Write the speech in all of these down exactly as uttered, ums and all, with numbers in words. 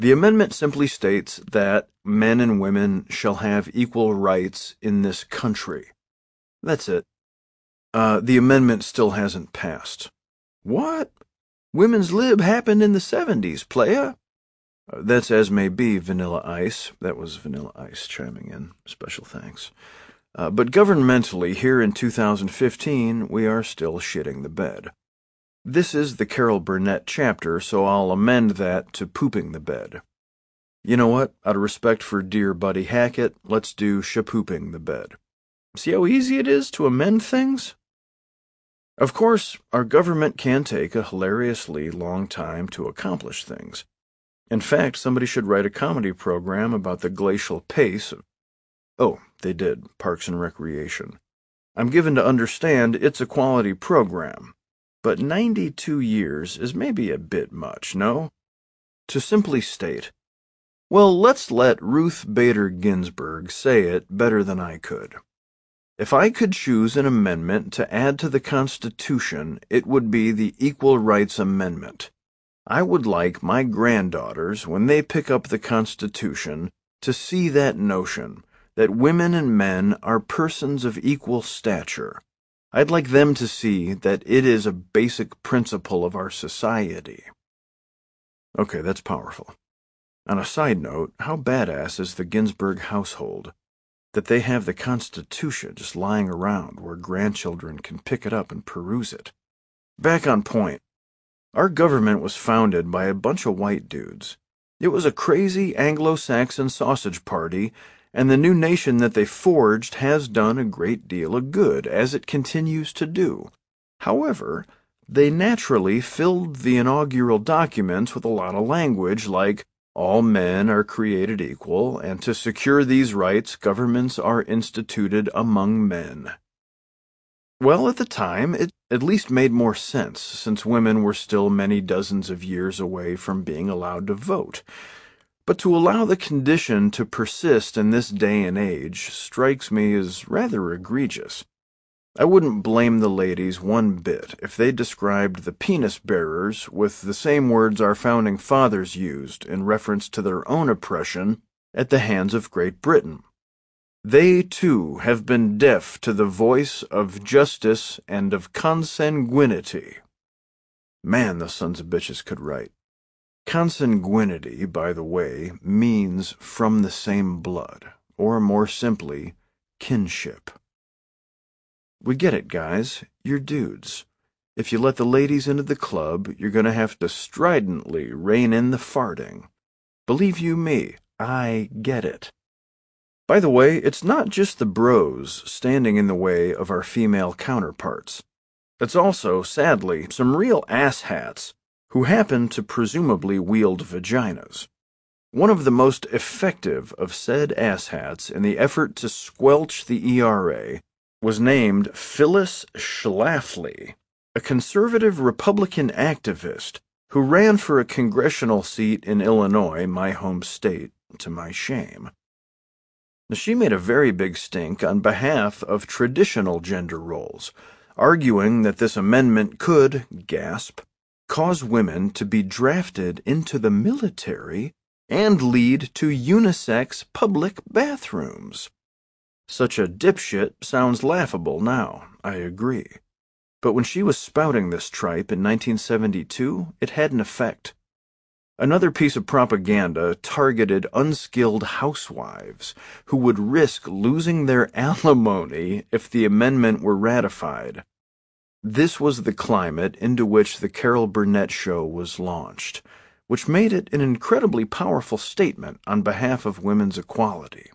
The amendment simply states that men and women shall have equal rights in this country. That's it. Uh, the amendment still hasn't passed. What? Women's lib happened in the seventies, playa? Uh, that's as may be, Vanilla Ice. That was Vanilla Ice chiming in. Special thanks. Uh, but governmentally, here in two thousand fifteen, we are still shitting the bed. This is the Carol Burnett chapter, so I'll amend that to pooping the bed. You know what? Out of respect for dear Buddy Hackett, let's do shapooping the bed. See how easy it is to amend things? Of course, our government can take a hilariously long time to accomplish things. In fact, somebody should write a comedy program about the glacial pace of... Oh, they did, Parks and Recreation. I'm given to understand it's a quality program. But ninety-two years is maybe a bit much, no? To simply state, well, let's let Ruth Bader Ginsburg say it better than I could. If I could choose an amendment to add to the Constitution, it would be the Equal Rights Amendment. I would like my granddaughters, when they pick up the Constitution, to see that notion, that women and men are persons of equal stature. I'd like them to see that it is a basic principle of our society. Okay, that's powerful. On a side note, how badass is the Ginsburg household that they have the Constitution just lying around where grandchildren can pick it up and peruse it? Back on point. Our government was founded by a bunch of white dudes. It was a crazy Anglo-Saxon sausage party, and the new nation that they forged has done a great deal of good, as it continues to do. However, they naturally filled the inaugural documents with a lot of language like, all men are created equal, and to secure these rights, governments are instituted among men. Well, at the time, it at least made more sense, since women were still many dozens of years away from being allowed to vote. But to allow the condition to persist in this day and age strikes me as rather egregious. I wouldn't blame the ladies one bit if they described the penis bearers with the same words our founding fathers used in reference to their own oppression at the hands of Great Britain. They, too, have been deaf to the voice of justice and of consanguinity. Man, the sons of bitches could write. Consanguinity, by the way, means from the same blood, or more simply, kinship. We get it, guys. You're dudes. If you let the ladies into the club, you're going to have to stridently rein in the farting. Believe you me, I get it. By the way, it's not just the bros standing in the way of our female counterparts. It's also, sadly, some real asshats who happen to presumably wield vaginas. One of the most effective of said asshats in the effort to squelch the E R A was named Phyllis Schlafly, a conservative Republican activist who ran for a congressional seat in Illinois, my home state, to my shame. Now, she made a very big stink on behalf of traditional gender roles, arguing that this amendment could, gasp, cause women to be drafted into the military and lead to unisex public bathrooms. Such a dipshit sounds laughable now, I agree. But when she was spouting this tripe in nineteen seventy-two, it had an effect. Another piece of propaganda targeted unskilled housewives who would risk losing their alimony if the amendment were ratified. This was the climate into which the Carol Burnett Show was launched, which made it an incredibly powerful statement on behalf of women's equality.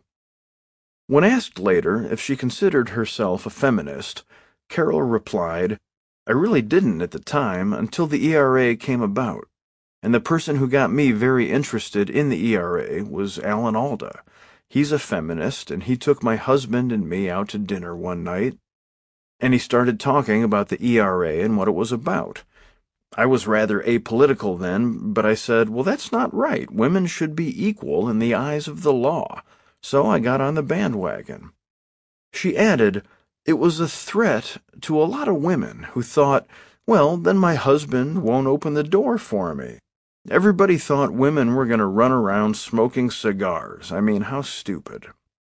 When asked later if she considered herself a feminist, Carol replied, "I really didn't at the time until the E R A came about, and the person who got me very interested in the E R A was Alan Alda. He's a feminist, and he took my husband and me out to dinner one night, and he started talking about the E R A and what it was about. I was rather apolitical then, but I said, well, that's not right. Women should be equal in the eyes of the law. So I got on the bandwagon." She added, "It was a threat to a lot of women who thought, well, then my husband won't open the door for me. Everybody thought women were going to run around smoking cigars. I mean, how stupid.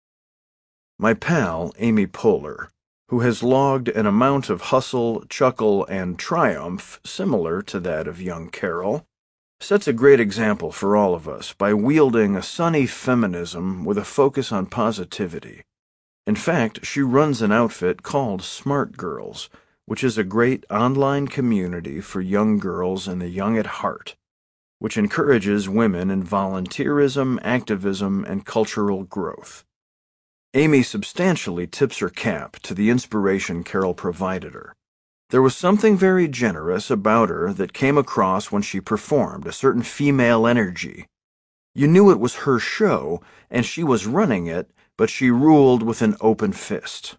My pal, Amy Poehler, who has logged an amount of hustle, chuckle, and triumph similar to that of young Carol, sets a great example for all of us by wielding a sunny feminism with a focus on positivity. In fact, she runs an outfit called Smart Girls, which is a great online community for young girls and the young at heart, which encourages women in volunteerism, activism, and cultural growth. Amy substantially tips her cap to the inspiration Carol provided her. There was something very generous about her that came across when she performed, a certain female energy. You knew it was her show, and she was running it, but she ruled with an open fist.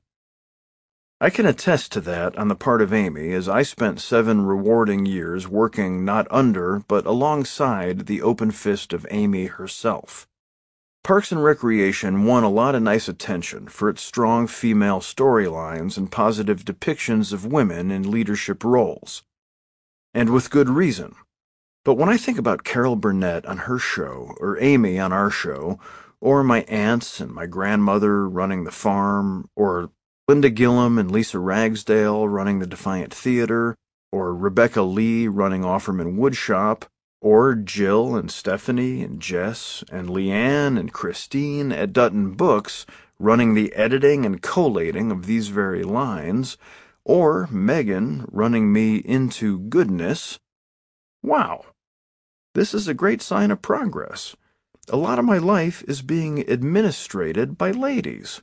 I can attest to that on the part of Amy, as I spent seven rewarding years working not under, but alongside the open fist of Amy herself. Parks and Recreation won a lot of nice attention for its strong female storylines and positive depictions of women in leadership roles. And with good reason. But when I think about Carol Burnett on her show, or Amy on our show, or my aunts and my grandmother running the farm, or Linda Gillum and Lisa Ragsdale running the Defiant Theater, or Rebecca Lee running Offerman Woodshop, or Jill and Stephanie and Jess and Leanne and Christine at Dutton Books running the editing and collating of these very lines, or Megan running me into goodness. Wow, this is a great sign of progress. A lot of my life is being administrated by ladies.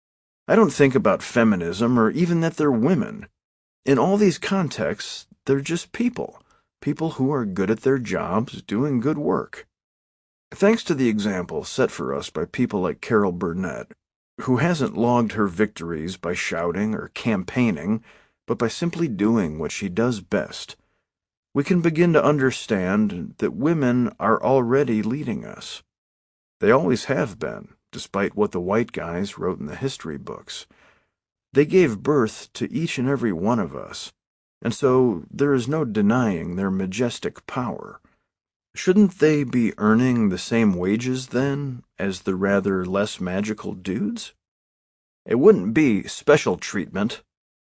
I don't think about feminism or even that they're women. In all these contexts, they're just people. People who are good at their jobs, doing good work. Thanks to the example set for us by people like Carol Burnett, who hasn't logged her victories by shouting or campaigning, but by simply doing what she does best, we can begin to understand that women are already leading us. They always have been, despite what the white guys wrote in the history books. They gave birth to each and every one of us, and so there is no denying their majestic power. Shouldn't they be earning the same wages, then, as the rather less magical dudes? It wouldn't be special treatment.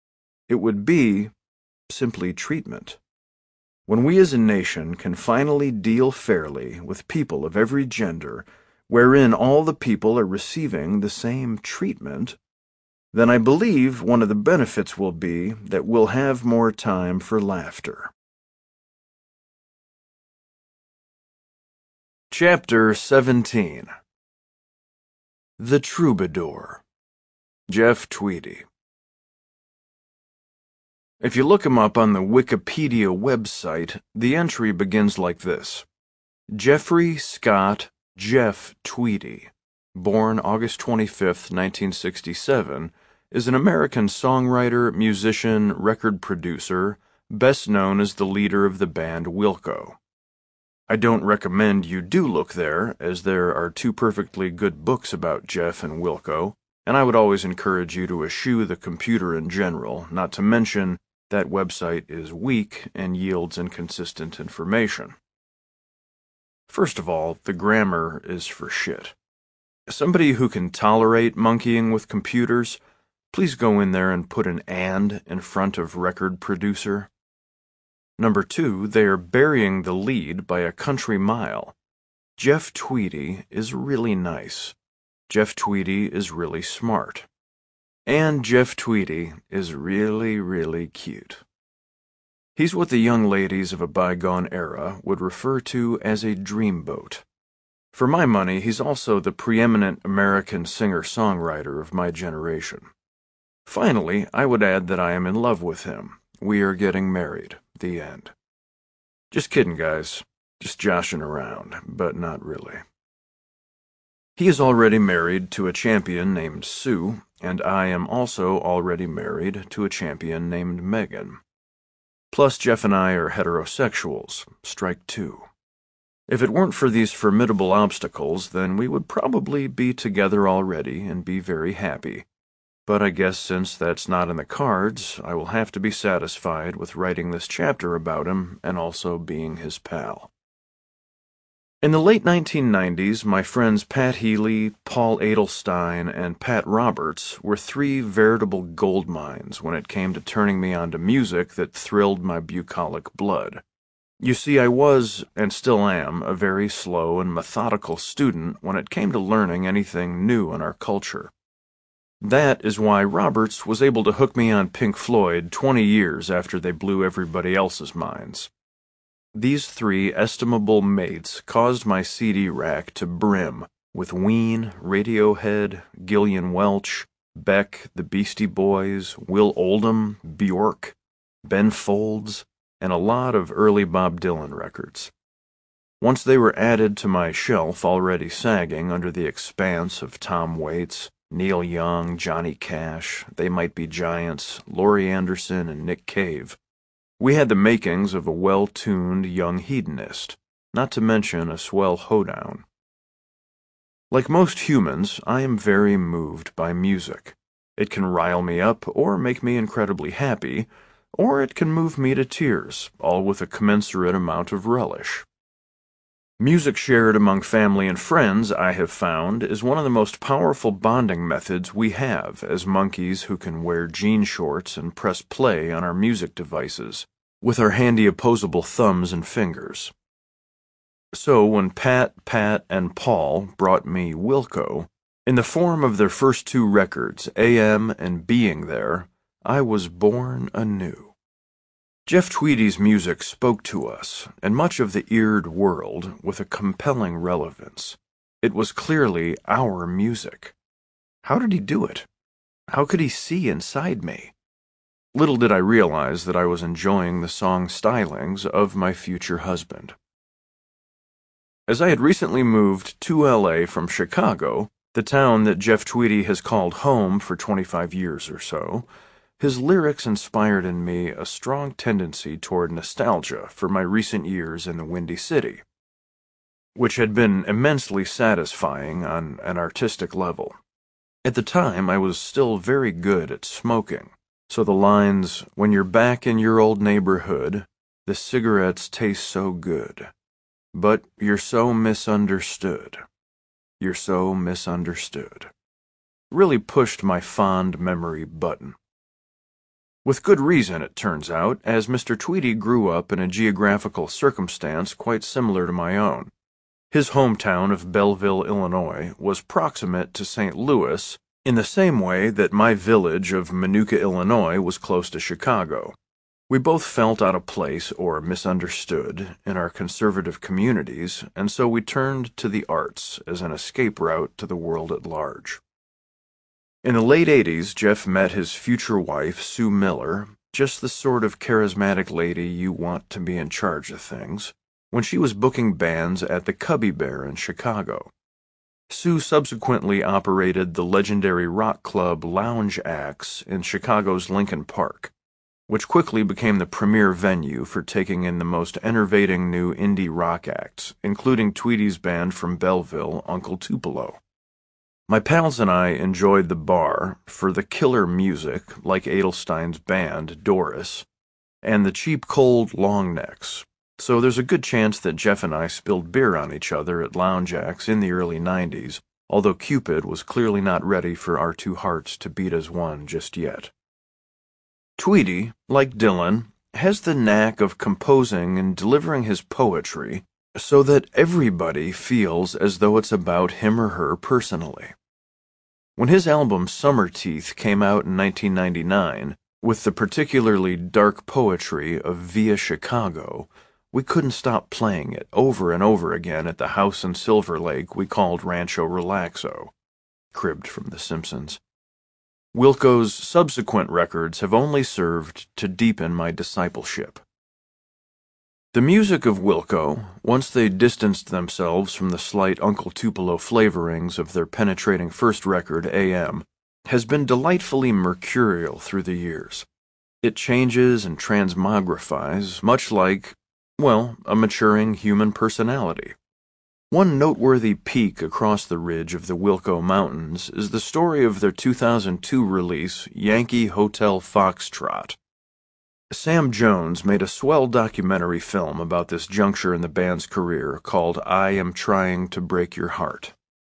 It would be simply treatment. When we as a nation can finally deal fairly with people of every gender, wherein all the people are receiving the same treatment, then I believe one of the benefits will be that we'll have more time for laughter. Chapter seventeen. The Troubadour. Jeff Tweedy. If you look him up on the Wikipedia website, the entry begins like this. Jeffrey Scott Jeff Tweedy, born August twenty-fifth, nineteen sixty-seven, is an American songwriter, musician, record producer, best known as the leader of the band Wilco. I don't recommend you do look there, as there are two perfectly good books about Jeff and Wilco, and I would always encourage you to eschew the computer in general, not to mention that website is weak and yields inconsistent information. First of all, the grammar is for shit. Somebody who can tolerate monkeying with computers, please go in there and put an and in front of record producer. Number two, they are burying the lead by a country mile. Jeff Tweedy is really nice. Jeff Tweedy is really smart. And Jeff Tweedy is really, really cute. He's what the young ladies of a bygone era would refer to as a dreamboat. For my money, he's also the preeminent American singer-songwriter of my generation. Finally, I would add that I am in love with him. We are getting married. The end. Just kidding, guys. Just joshing around, but not really. He is already married to a champion named Sue, and I am also already married to a champion named Megan. Plus, Jeff and I are heterosexuals. Strike two. If it weren't for these formidable obstacles, then we would probably be together already and be very happy. But I guess since that's not in the cards, I will have to be satisfied with writing this chapter about him and also being his pal. In the late nineteen nineties, my friends Pat Healy, Paul Adelstein, and Pat Roberts were three veritable gold mines when it came to turning me on to music that thrilled my bucolic blood. You see, I was, and still am, a very slow and methodical student when it came to learning anything new in our culture. That is why Roberts was able to hook me on Pink Floyd twenty years after they blew everybody else's minds. These three estimable mates caused my C D rack to brim with Ween, Radiohead, Gillian Welch, Beck, the Beastie Boys, Will Oldham, Bjork, Ben Folds, and a lot of early Bob Dylan records. Once they were added to my shelf already sagging under the expanse of Tom Waits, Neil Young, Johnny Cash, They Might Be Giants, Laurie Anderson, and Nick Cave, we had the makings of a well-tuned young hedonist, not to mention a swell hoedown. Like most humans, I am very moved by music. It can rile me up or make me incredibly happy, or it can move me to tears, all with a commensurate amount of relish. Music shared among family and friends, I have found, is one of the most powerful bonding methods we have as monkeys who can wear jean shorts and press play on our music devices with our handy opposable thumbs and fingers. So when Pat, Pat, and Paul brought me Wilco, in the form of their first two records, A M and Being There, I was born anew. Jeff Tweedy's music spoke to us, and much of the eared world, with a compelling relevance. It was clearly our music. How did he do it? How could he see inside me? Little did I realize that I was enjoying the song stylings of my future husband. As I had recently moved to L A from Chicago, the town that Jeff Tweedy has called home for twenty-five years or so, his lyrics inspired in me a strong tendency toward nostalgia for my recent years in the Windy City, which had been immensely satisfying on an artistic level. At the time, I was still very good at smoking, so the lines, "When you're back in your old neighborhood, the cigarettes taste so good, but you're so misunderstood, you're so misunderstood," really pushed my fond memory button. With good reason, it turns out, as Mister Tweedy grew up in a geographical circumstance quite similar to my own. His hometown of Belleville, Illinois, was proximate to Saint Louis in the same way that my village of Minooka, Illinois, was close to Chicago. We both felt out of place or misunderstood in our conservative communities, and so we turned to the arts as an escape route to the world at large. In the late eighties, Jeff met his future wife, Sue Miller, just the sort of charismatic lady you want to be in charge of things, when she was booking bands at the Cubby Bear in Chicago. Sue subsequently operated the legendary rock club Lounge Acts in Chicago's Lincoln Park, which quickly became the premier venue for taking in the most enervating new indie rock acts, including Tweedy's band from Belleville, Uncle Tupelo. My pals and I enjoyed the bar for the killer music, like Adelstein's band, Doris, and the cheap cold long necks, so there's a good chance that Jeff and I spilled beer on each other at Lounge Acts in the early nineties, although Cupid was clearly not ready for our two hearts to beat as one just yet. Tweedy, like Dylan, has the knack of composing and delivering his poetry so that everybody feels as though it's about him or her personally. When his album Summer Teeth came out in nineteen ninety-nine, with the particularly dark poetry of Via Chicago, we couldn't stop playing it over and over again at the house in Silver Lake we called Rancho Relaxo, cribbed from The Simpsons. Wilco's subsequent records have only served to deepen my discipleship. The music of Wilco, once they distanced themselves from the slight Uncle Tupelo flavorings of their penetrating first record, A M, has been delightfully mercurial through the years. It changes and transmogrifies, much like, well, a maturing human personality. One noteworthy peak across the ridge of the Wilco Mountains is the story of their two thousand two release, Yankee Hotel Foxtrot. Sam Jones made a swell documentary film about this juncture in the band's career called I Am Trying to Break Your Heart.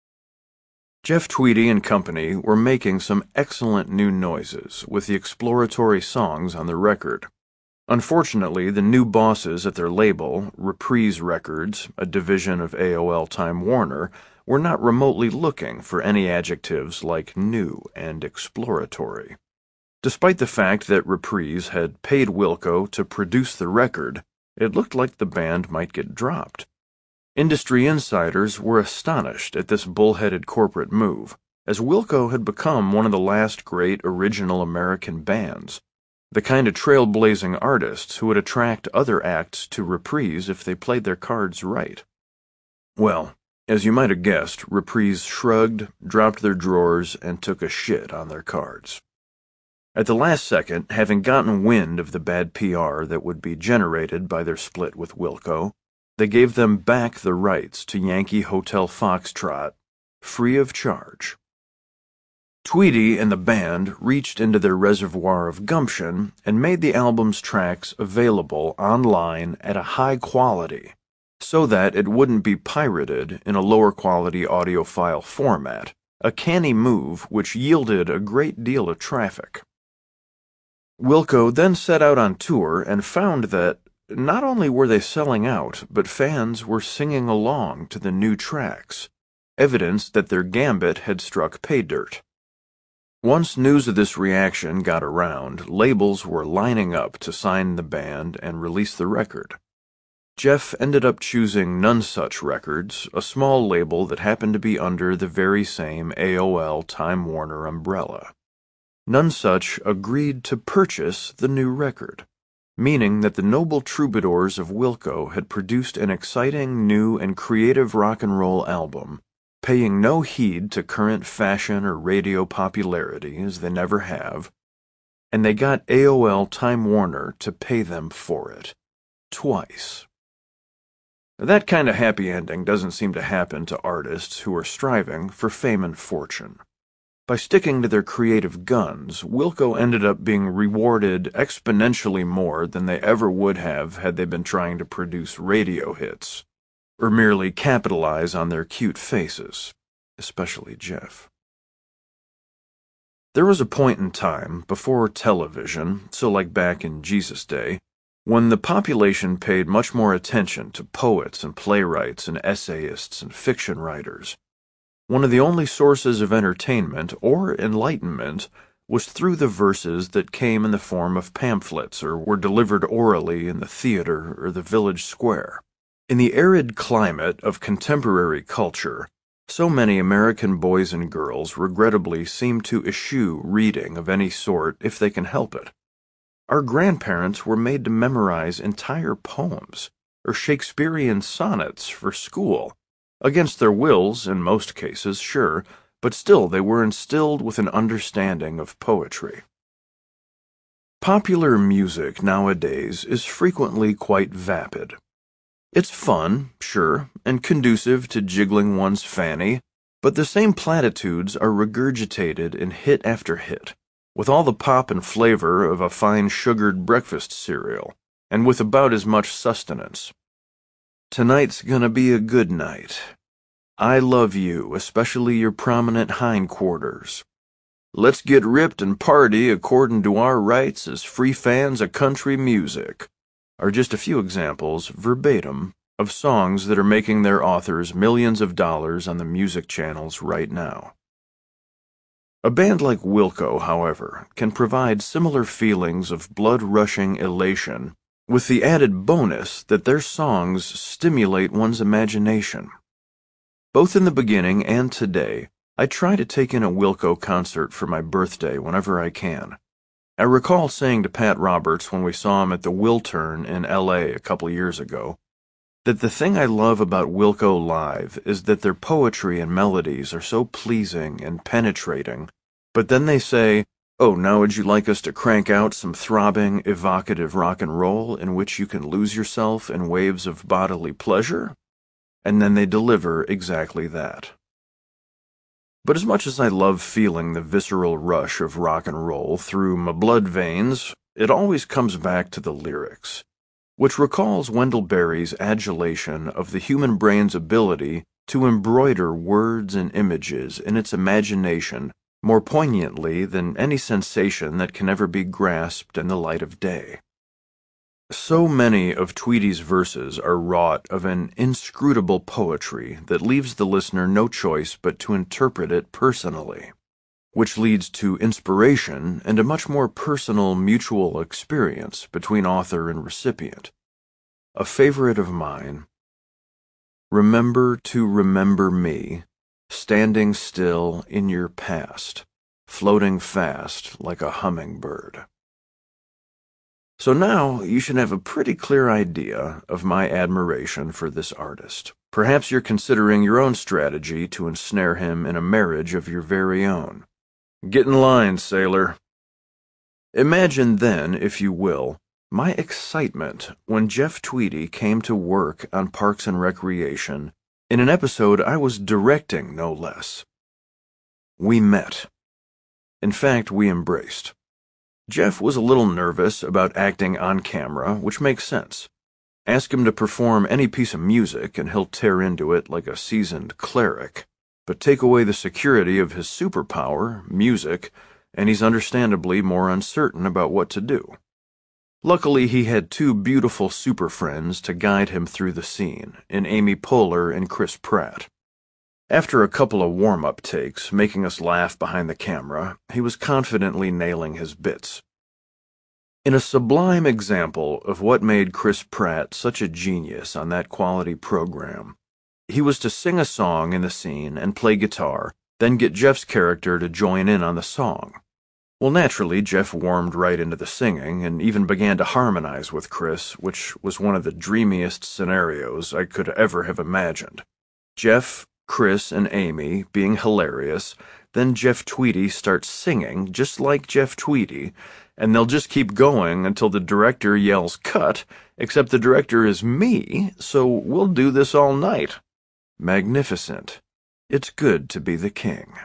Jeff Tweedy and company were making some excellent new noises with the exploratory songs on the record. Unfortunately, the new bosses at their label, Reprise Records, a division of A O L Time Warner, were not remotely looking for any adjectives like new and exploratory. Despite the fact that Reprise had paid Wilco to produce the record, it looked like the band might get dropped. Industry insiders were astonished at this bullheaded corporate move, as Wilco had become one of the last great original American bands, the kind of trailblazing artists who would attract other acts to Reprise if they played their cards right. Well, as you might have guessed, Reprise shrugged, dropped their drawers, and took a shit on their cards. At the last second, having gotten wind of the bad P R that would be generated by their split with Wilco, they gave them back the rights to Yankee Hotel Foxtrot, free of charge. Tweedy and the band reached into their reservoir of gumption and made the album's tracks available online at a high quality, so that it wouldn't be pirated in a lower quality audiophile format, a canny move which yielded a great deal of traffic. Wilco then set out on tour and found that not only were they selling out, but fans were singing along to the new tracks, evidence that their gambit had struck pay dirt. Once news of this reaction got around, labels were lining up to sign the band and release the record. Jeff ended up choosing Nonesuch Records, a small label that happened to be under the very same A O L Time Warner umbrella. Nonesuch agreed to purchase the new record, meaning that the noble troubadours of Wilco had produced an exciting, new, and creative rock and roll album, paying no heed to current fashion or radio popularity, as they never have, and they got A O L Time Warner to pay them for it. Twice. That kind of happy ending doesn't seem to happen to artists who are striving for fame and fortune. By sticking to their creative guns, Wilco ended up being rewarded exponentially more than they ever would have had they been trying to produce radio hits, or merely capitalize on their cute faces, especially Jeff. There was a point in time, before television, so like back in Jesus' day, when the population paid much more attention to poets and playwrights and essayists and fiction writers. One of the only sources of entertainment or enlightenment was through the verses that came in the form of pamphlets or were delivered orally in the theater or the village square. In the arid climate of contemporary culture, so many American boys and girls regrettably seem to eschew reading of any sort if they can help it. Our grandparents were made to memorize entire poems or Shakespearean sonnets for school. Against their wills, in most cases, sure, but still they were instilled with an understanding of poetry. Popular music nowadays is frequently quite vapid. It's fun, sure, and conducive to jiggling one's fanny, but the same platitudes are regurgitated in hit after hit, with all the pop and flavor of a fine sugared breakfast cereal, and with about as much sustenance. Tonight's gonna be a good night. I love you, especially your prominent hindquarters. Let's get ripped and party according to our rights as free fans of country music, are just a few examples, verbatim, of songs that are making their authors millions of dollars on the music channels right now. A band like Wilco, however, can provide similar feelings of blood-rushing elation, with the added bonus that their songs stimulate one's imagination. Both in the beginning and today, I try to take in a Wilco concert for my birthday whenever I can. I recall saying to Pat Roberts when we saw him at the Wiltern in L A a couple years ago, that the thing I love about Wilco live is that their poetry and melodies are so pleasing and penetrating, but then they say, "Oh, now would you like us to crank out some throbbing, evocative rock and roll in which you can lose yourself in waves of bodily pleasure?" And then they deliver exactly that. But as much as I love feeling the visceral rush of rock and roll through my blood veins, it always comes back to the lyrics, which recalls Wendell Berry's adulation of the human brain's ability to embroider words and images in its imagination more poignantly than any sensation that can ever be grasped in the light of day. So many of Tweedy's verses are wrought of an inscrutable poetry that leaves the listener no choice but to interpret it personally, which leads to inspiration and a much more personal mutual experience between author and recipient. A favorite of mine: remember to remember me, standing still in your past, floating fast like a hummingbird. So now you should have a pretty clear idea of my admiration for this artist. Perhaps you're considering your own strategy to ensnare him in a marriage of your very own. Get in line, sailor. Imagine then, if you will, my excitement when Jeff Tweedy came to work on Parks and Recreation in an episode I was directing, no less. We met. In fact, we embraced. Jeff was a little nervous about acting on camera, which makes sense. Ask him to perform any piece of music and he'll tear into it like a seasoned cleric. But take away the security of his superpower, music, and he's understandably more uncertain about what to do. Luckily, he had two beautiful super friends to guide him through the scene, in Amy Poehler and Chris Pratt. After a couple of warm-up takes, making us laugh behind the camera, he was confidently nailing his bits. In a sublime example of what made Chris Pratt such a genius on that quality program, he was to sing a song in the scene and play guitar, then get Jeff's character to join in on the song. Well, naturally, Jeff warmed right into the singing and even began to harmonize with Chris, which was one of the dreamiest scenarios I could ever have imagined. Jeff, Chris, and Amy being hilarious, then Jeff Tweedy starts singing just like Jeff Tweedy, and they'll just keep going until the director yells cut, except the director is me, so we'll do this all night. Magnificent. It's good to be the king.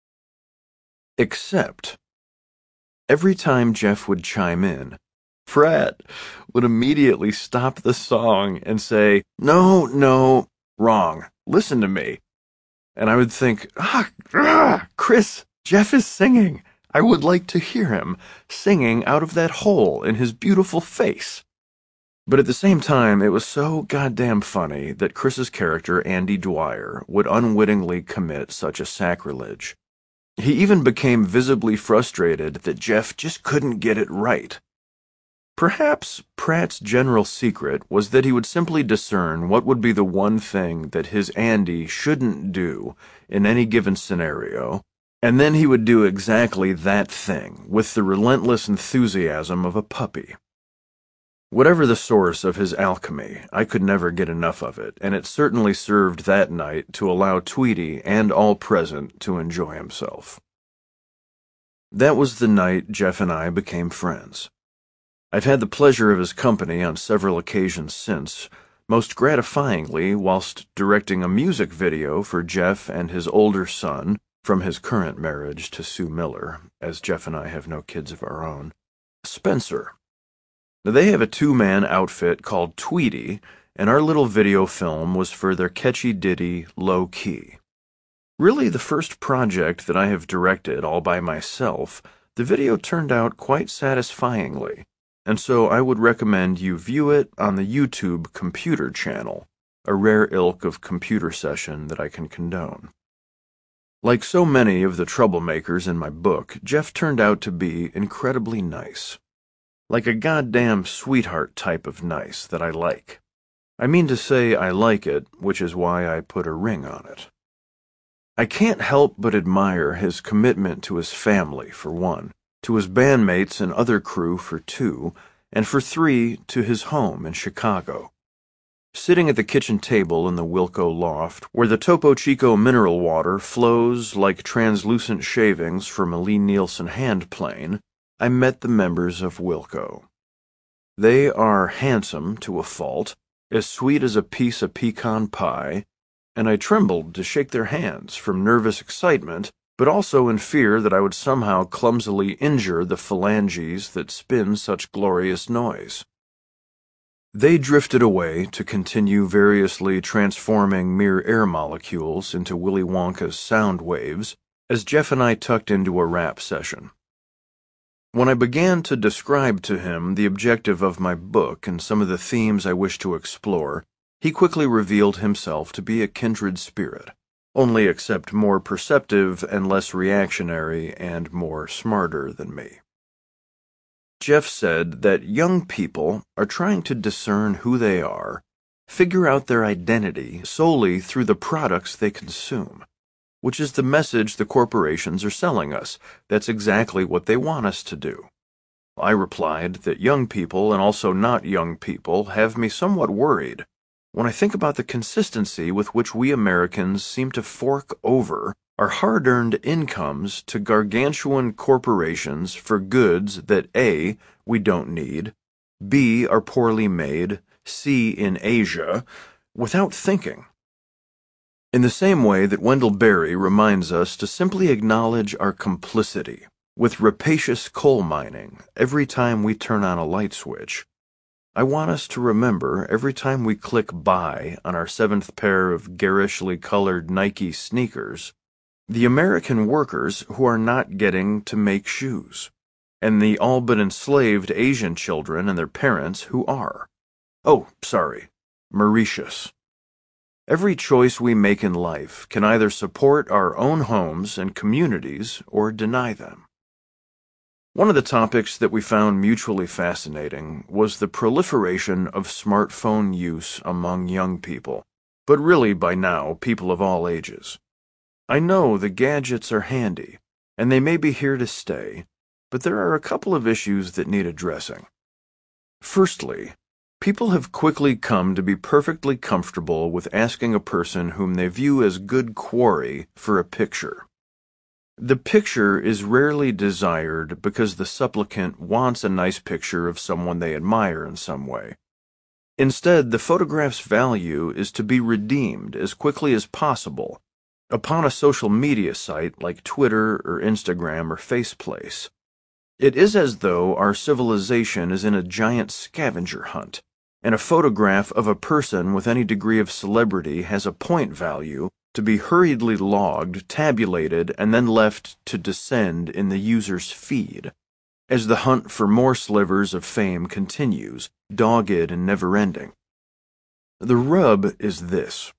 Except, every time Jeff would chime in, Pratt would immediately stop the song and say, "No, no, wrong. Listen to me." And I would think, ah, ah, Chris, Jeff is singing. I would like to hear him singing out of that hole in his beautiful face. But at the same time, it was so goddamn funny that Chris's character, Andy Dwyer, would unwittingly commit such a sacrilege. He even became visibly frustrated that Jeff just couldn't get it right. Perhaps Pratt's general secret was that he would simply discern what would be the one thing that his Andy shouldn't do in any given scenario, and then he would do exactly that thing with the relentless enthusiasm of a puppy. Whatever the source of his alchemy, I could never get enough of it, and it certainly served that night to allow Tweedy and all present to enjoy himself. That was the night Jeff and I became friends. I've had the pleasure of his company on several occasions since, most gratifyingly whilst directing a music video for Jeff and his older son from his current marriage to Sue Miller, as Jeff and I have no kids of our own, Spencer. Now, they have a two-man outfit called Tweedy, and our little video film was for their catchy ditty, Low Key. Really the first project that I have directed all by myself, the video turned out quite satisfyingly, and so I would recommend you view it on the YouTube Computer channel, a rare ilk of computer session that I can condone. Like so many of the troublemakers in my book, Jeff turned out to be incredibly nice. Like a goddamn sweetheart type of nice that I like. I mean to say I like it, which is why I put a ring on it. I can't help but admire his commitment to his family, for one, to his bandmates and other crew, for two, and for three, to his home in Chicago. Sitting at the kitchen table in the Wilco loft, where the Topo Chico mineral water flows like translucent shavings from a Lee Nielsen hand plane, I met the members of Wilco. They are handsome to a fault, as sweet as a piece of pecan pie, and I trembled to shake their hands from nervous excitement, but also in fear that I would somehow clumsily injure the phalanges that spin such glorious noise. They drifted away to continue variously transforming mere air molecules into Willy Wonka's sound waves as Jeff and I tucked into a rap session. When I began to describe to him the objective of my book and some of the themes I wished to explore, he quickly revealed himself to be a kindred spirit, only except more perceptive and less reactionary and more smarter than me. Jeff said that young people are trying to discern who they are, figure out their identity solely through the products they consume, which is the message the corporations are selling us. That's exactly what they want us to do. I replied that young people and also not young people have me somewhat worried when I think about the consistency with which we Americans seem to fork over our hard-earned incomes to gargantuan corporations for goods that A, we don't need, B, are poorly made, C, in Asia, without thinking. In the same way that Wendell Berry reminds us to simply acknowledge our complicity with rapacious coal mining every time we turn on a light switch, I want us to remember every time we click buy on our seventh pair of garishly colored Nike sneakers, the American workers who are not getting to make shoes, and the all but enslaved Asian children and their parents who are. Oh, sorry, Mauritius. Every choice we make in life can either support our own homes and communities or deny them. One of the topics that we found mutually fascinating was the proliferation of smartphone use among young people, but really by now people of all ages. I know the gadgets are handy, and they may be here to stay, but there are a couple of issues that need addressing. Firstly, people have quickly come to be perfectly comfortable with asking a person whom they view as good quarry for a picture. The picture is rarely desired because the supplicant wants a nice picture of someone they admire in some way. Instead, the photograph's value is to be redeemed as quickly as possible upon a social media site like Twitter or Instagram or Faceplace. It is as though our civilization is in a giant scavenger hunt, and a photograph of a person with any degree of celebrity has a point value to be hurriedly logged, tabulated, and then left to descend in the user's feed, as the hunt for more slivers of fame continues, dogged and never-ending. The rub is this.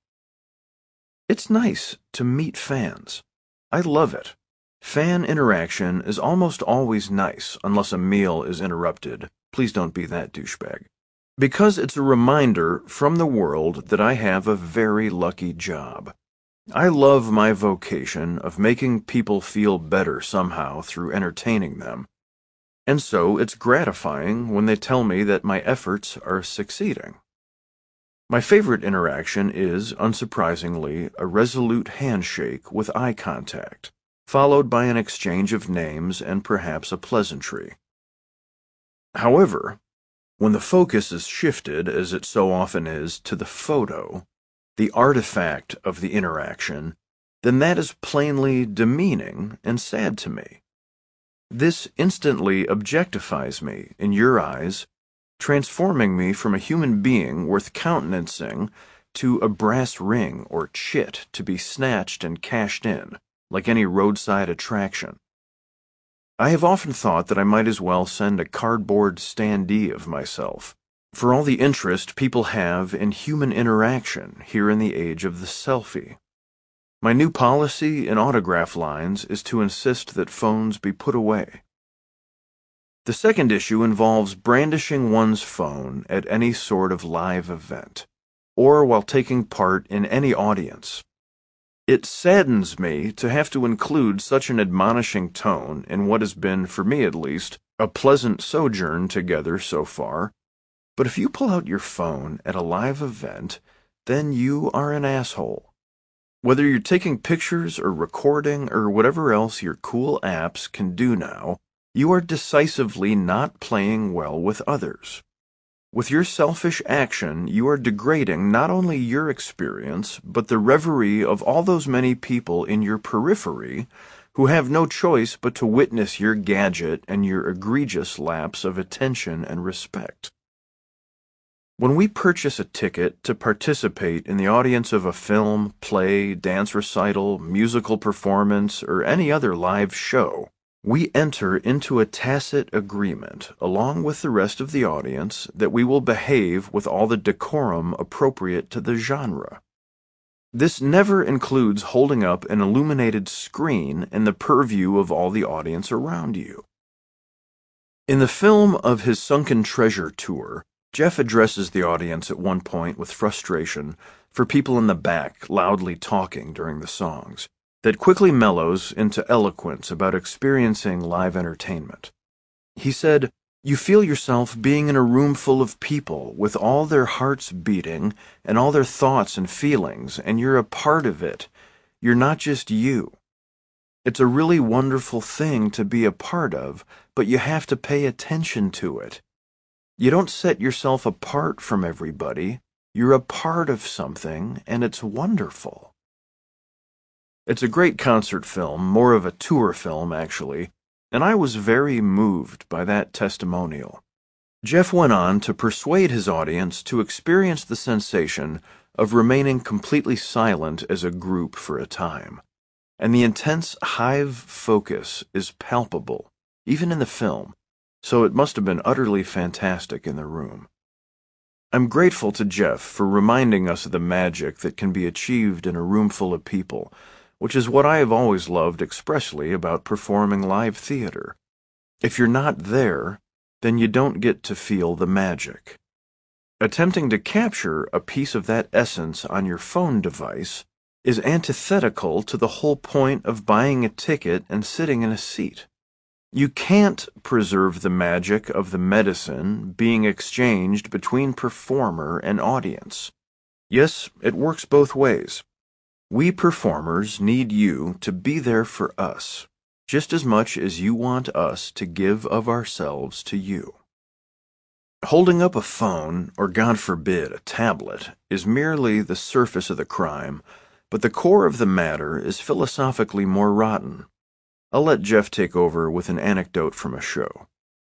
It's nice to meet fans. I love it. Fan interaction is almost always nice, unless a meal is interrupted. Please don't be that douchebag. Because it's a reminder from the world that I have a very lucky job. I love my vocation of making people feel better somehow through entertaining them, and so it's gratifying when they tell me that my efforts are succeeding. My favorite interaction is, unsurprisingly, a resolute handshake with eye contact, followed by an exchange of names and perhaps a pleasantry. However, when the focus is shifted, as it so often is, to the photo, the artifact of the interaction, then that is plainly demeaning and sad to me. This instantly objectifies me in your eyes, transforming me from a human being worth countenancing to a brass ring or chit to be snatched and cashed in, like any roadside attraction. I have often thought that I might as well send a cardboard standee of myself, for all the interest people have in human interaction here in the age of the selfie. My new policy in autograph lines is to insist that phones be put away. The second issue involves brandishing one's phone at any sort of live event, or while taking part in any audience. It saddens me to have to include such an admonishing tone in what has been, for me at least, a pleasant sojourn together so far. But if you pull out your phone at a live event, then you are an asshole. Whether you're taking pictures or recording or whatever else your cool apps can do now, you are decisively not playing well with others. With your selfish action, you are degrading not only your experience, but the reverie of all those many people in your periphery who have no choice but to witness your gadget and your egregious lapse of attention and respect. When we purchase a ticket to participate in the audience of a film, play, dance recital, musical performance, or any other live show, we enter into a tacit agreement, along with the rest of the audience, that we will behave with all the decorum appropriate to the genre. This never includes holding up an illuminated screen in the purview of all the audience around you. In the film of his Sunken Treasure tour, Jeff addresses the audience at one point with frustration for people in the back loudly talking during the songs, that quickly mellows into eloquence about experiencing live entertainment. He said, "You feel yourself being in a room full of people with all their hearts beating and all their thoughts and feelings, and you're a part of it. You're not just you. It's a really wonderful thing to be a part of, but you have to pay attention to it. You don't set yourself apart from everybody. You're a part of something, and it's wonderful." It's a great concert film, more of a tour film, actually, and I was very moved by that testimonial. Jeff went on to persuade his audience to experience the sensation of remaining completely silent as a group for a time, and the intense hive focus is palpable, even in the film, so it must have been utterly fantastic in the room. I'm grateful to Jeff for reminding us of the magic that can be achieved in a room full of people, which is what I have always loved expressly about performing live theater. If you're not there, then you don't get to feel the magic. Attempting to capture a piece of that essence on your phone device is antithetical to the whole point of buying a ticket and sitting in a seat. You can't preserve the magic of the medicine being exchanged between performer and audience. Yes, it works both ways. We performers need you to be there for us, just as much as you want us to give of ourselves to you. Holding up a phone, or God forbid, a tablet, is merely the surface of the crime, but the core of the matter is philosophically more rotten. I'll let Jeff take over with an anecdote from a show.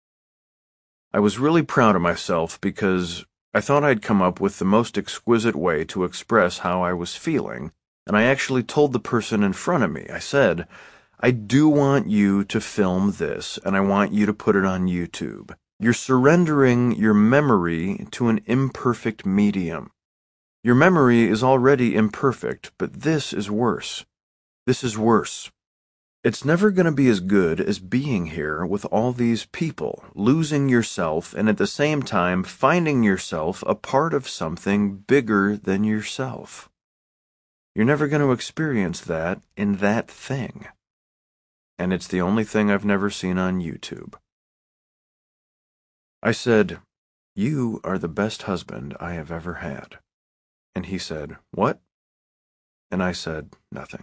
I was really proud of myself because I thought I'd come up with the most exquisite way to express how I was feeling, and I actually told the person in front of me, I said, "I do want you to film this, and I want you to put it on YouTube. You're surrendering your memory to an imperfect medium. Your memory is already imperfect, but this is worse. This is worse. It's never going to be as good as being here with all these people, losing yourself, and at the same time finding yourself a part of something bigger than yourself. You're never going to experience that in that thing. And it's the only thing I've never seen on YouTube." I said, "You are the best husband I have ever had." And he said, "What?" And I said, "Nothing."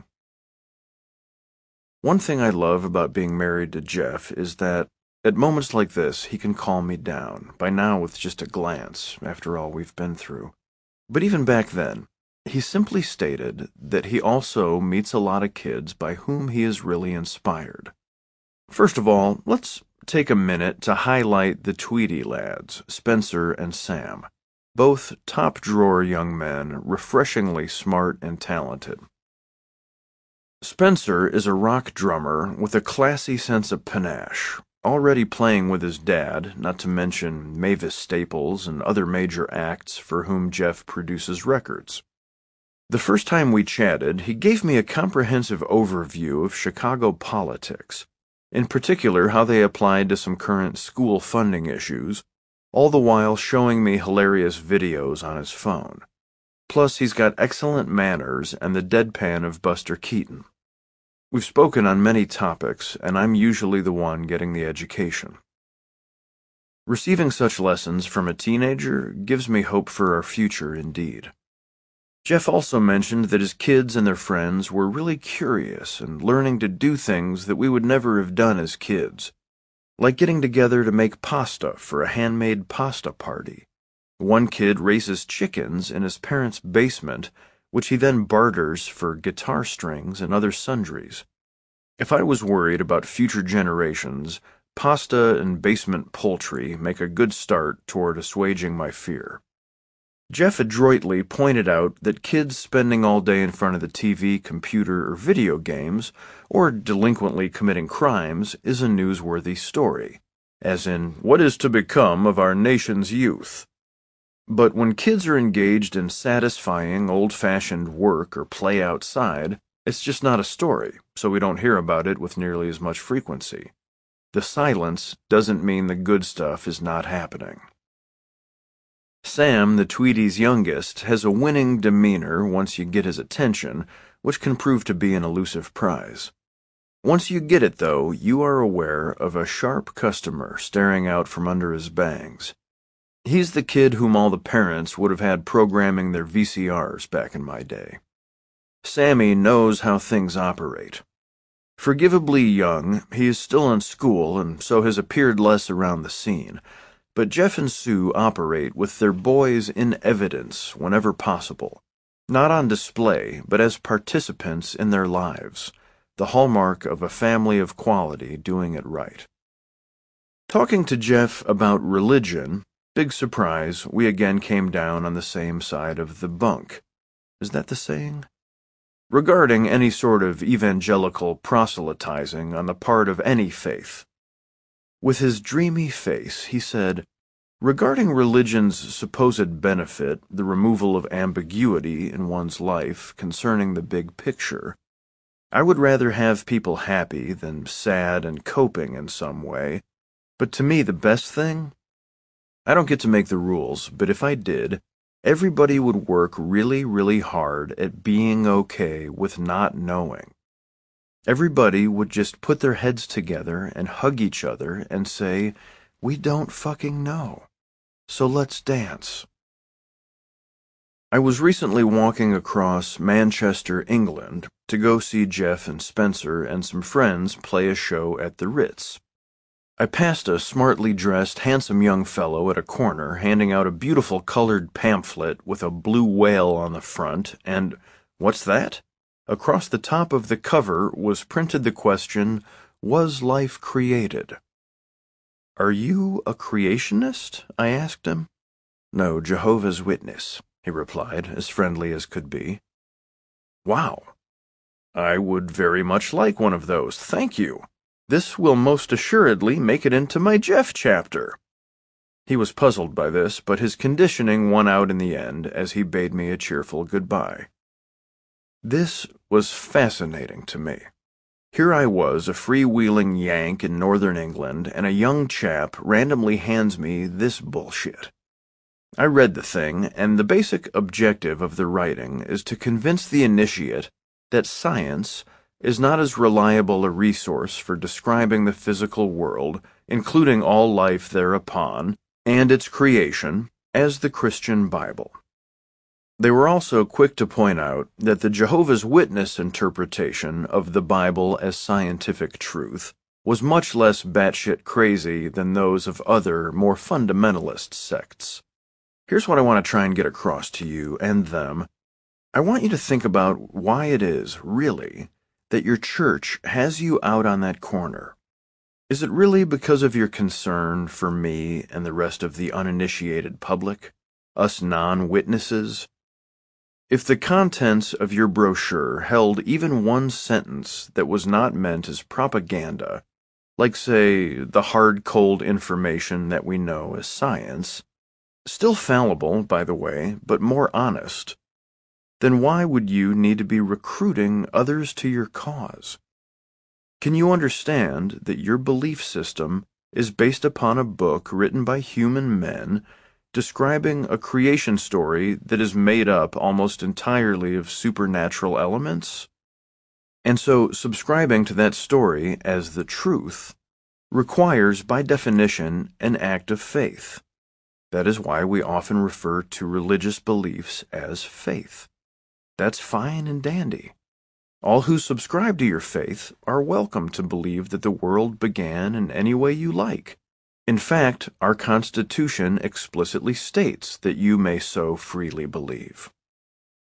One thing I love about being married to Jeff is that at moments like this, he can calm me down, by now with just a glance, after all we've been through. But even back then, he simply stated that he also meets a lot of kids by whom he is really inspired. First of all, let's take a minute to highlight the Tweedy lads, Spencer and Sam, both top-drawer young men, refreshingly smart and talented. Spencer is a rock drummer with a classy sense of panache, already playing with his dad, not to mention Mavis Staples and other major acts for whom Jeff produces records. The first time we chatted, he gave me a comprehensive overview of Chicago politics, in particular how they applied to some current school funding issues, all the while showing me hilarious videos on his phone. Plus, he's got excellent manners and the deadpan of Buster Keaton. We've spoken on many topics, and I'm usually the one getting the education. Receiving such lessons from a teenager gives me hope for our future indeed. Jeff also mentioned that his kids and their friends were really curious and learning to do things that we would never have done as kids, like getting together to make pasta for a handmade pasta party. One kid raises chickens in his parents' basement, which he then barters for guitar strings and other sundries. If I was worried about future generations, pasta and basement poultry make a good start toward assuaging my fear. Jeff adroitly pointed out that kids spending all day in front of the T V, computer, or video games, or delinquently committing crimes, is a newsworthy story, as in, what is to become of our nation's youth? But when kids are engaged in satisfying, old-fashioned work or play outside, it's just not a story, so we don't hear about it with nearly as much frequency. The silence doesn't mean the good stuff is not happening. Sam, the Tweedie's youngest, has a winning demeanor once you get his attention, which can prove to be an elusive prize. Once you get it, though, you are aware of a sharp customer staring out from under his bangs. He's the kid whom all the parents would have had programming their V C Rs back in my day. Sammy knows how things operate. Forgivably young, he is still in school and so has appeared less around the scene, but Jeff and Sue operate with their boys in evidence whenever possible, not on display, but as participants in their lives, the hallmark of a family of quality doing it right. Talking to Jeff about religion, big surprise, we again came down on the same side of the bunk. Is that the saying? Regarding any sort of evangelical proselytizing on the part of any faith. With his dreamy face, he said, regarding religion's supposed benefit, the removal of ambiguity in one's life concerning the big picture, I would rather have people happy than sad and coping in some way, but to me the best thing? I don't get to make the rules, but if I did, everybody would work really, really hard at being okay with not knowing. Everybody would just put their heads together and hug each other and say, we don't fucking know. So let's dance. I was recently walking across Manchester, England, to go see Jeff and Spencer and some friends play a show at the Ritz. I passed a smartly dressed, handsome young fellow at a corner handing out a beautiful colored pamphlet with a blue whale on the front, and, what's that? Across the top of the cover was printed the question, was life created? Are you a creationist? I asked him. No, Jehovah's Witness, he replied, as friendly as could be. Wow. I would very much like one of those, thank you. This will most assuredly make it into my Jeff chapter. He was puzzled by this, but his conditioning won out in the end as he bade me a cheerful goodbye. This was fascinating to me. Here I was, a freewheeling Yank in northern England, and a young chap randomly hands me this bullshit. I read the thing, and the basic objective of the writing is to convince the initiate that science is not as reliable a resource for describing the physical world, including all life thereupon, and its creation, as the Christian Bible. They were also quick to point out that the Jehovah's Witness interpretation of the Bible as scientific truth was much less batshit crazy than those of other, more fundamentalist sects. Here's what I want to try and get across to you and them. I want you to think about why it is, really, that your church has you out on that corner. Is it really because of your concern for me and the rest of the uninitiated public, us non-witnesses? If the contents of your brochure held even one sentence that was not meant as propaganda, like, say, the hard-cold information that we know as science, still fallible, by the way, but more honest, then why would you need to be recruiting others to your cause? Can you understand that your belief system is based upon a book written by human men describing a creation story that is made up almost entirely of supernatural elements? And so subscribing to that story as the truth requires, by definition, an act of faith. That is why we often refer to religious beliefs as faith. That's fine and dandy. All who subscribe to your faith are welcome to believe that the world began in any way you like. In fact, our Constitution explicitly states that you may so freely believe.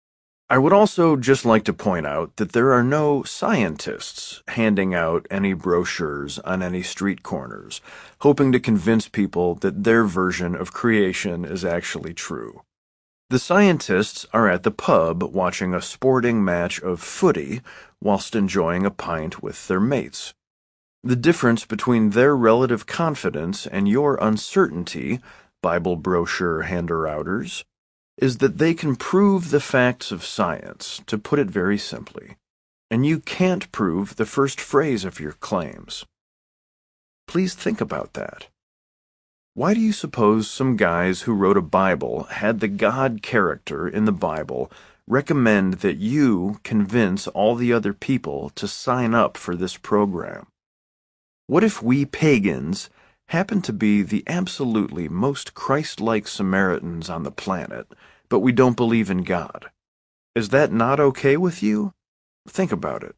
I would also just like to point out that there are no scientists handing out any brochures on any street corners, hoping to convince people that their version of creation is actually true. The scientists are at the pub watching a sporting match of footy whilst enjoying a pint with their mates. The difference between their relative confidence and your uncertainty, Bible brochure hander-outers, is that they can prove the facts of science, to put it very simply, and you can't prove the first phrase of your claims. Please think about that. Why do you suppose some guys who wrote a Bible had the God character in the Bible recommend that you convince all the other people to sign up for this program? What if we pagans happen to be the absolutely most Christ-like Samaritans on the planet, but we don't believe in God? Is that not okay with you? Think about it.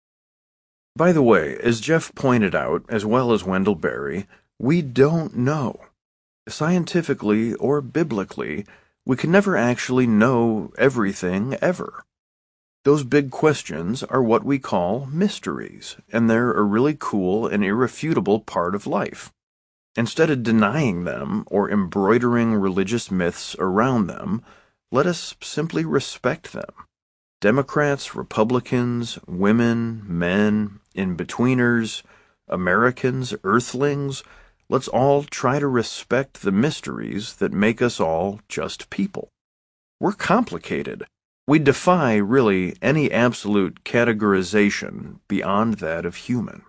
By the way, as Jeff pointed out, as well as Wendell Berry, we don't know. Scientifically or biblically, we can never actually know everything ever. Those big questions are what we call mysteries, and they're a really cool and irrefutable part of life. Instead of denying them or embroidering religious myths around them, let us simply respect them. Democrats, Republicans, women, men, in-betweeners, Americans, earthlings, let's all try to respect the mysteries that make us all just people. We're complicated. We defy, really, any absolute categorization beyond that of human.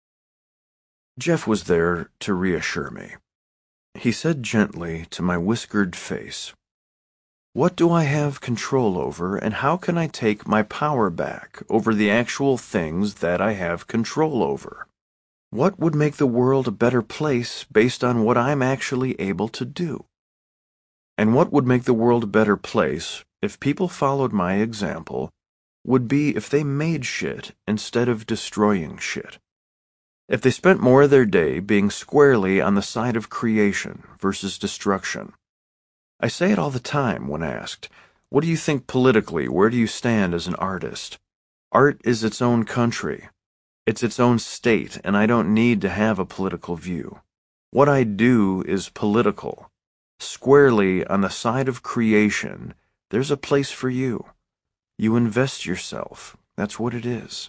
Jeff was there to reassure me. He said gently to my whiskered face, "What do I have control over, and how can I take my power back over the actual things that I have control over? What would make the world a better place based on what I'm actually able to do? And what would make the world a better place, if people followed my example, would be if they made shit instead of destroying shit. If they spent more of their day being squarely on the side of creation versus destruction. I say it all the time when asked, what do you think politically? Where do you stand as an artist? Art is its own country. It's its own state, and I don't need to have a political view. What I do is political. Squarely on the side of creation, there's a place for you. You invest yourself. That's what it is."